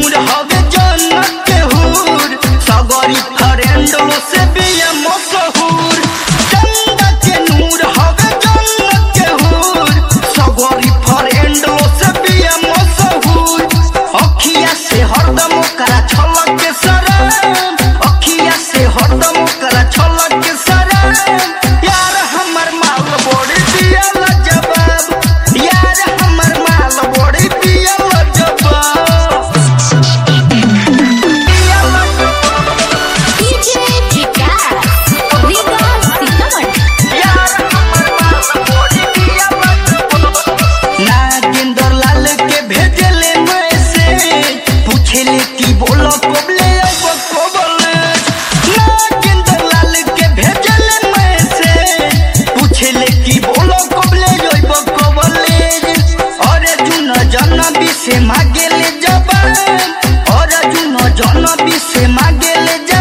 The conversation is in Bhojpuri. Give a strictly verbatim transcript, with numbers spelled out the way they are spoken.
नूर हवे जन्नत के हूर सगरी फ्रेंडो से भी मशहूर। चंदा के नूर हवे जन्नत के हूर सगरी फ्रेंडो से भी मशहूर। अखिया से हरदम करा छलक के सराम, अखिया से हरदम करा छलक के सराम। यार हमर माल बड़ी दिया जवाब, यार हमर माल बड़ी दिया जवाब। डीजे विकास विकास सीतामढ़ी। यार हमर माल बड़ी दिया जवाब। नागेंद्र लाल के भेजले मैसेज पूछले की बोलो कोबले अब कोबले। नागेंद्र लाल के भेजले मैसेज पूछले की बोलो कोबले अब कोबले। और जुन जनबी से मांगेले जवाब, और जुन जनबी से मांगेले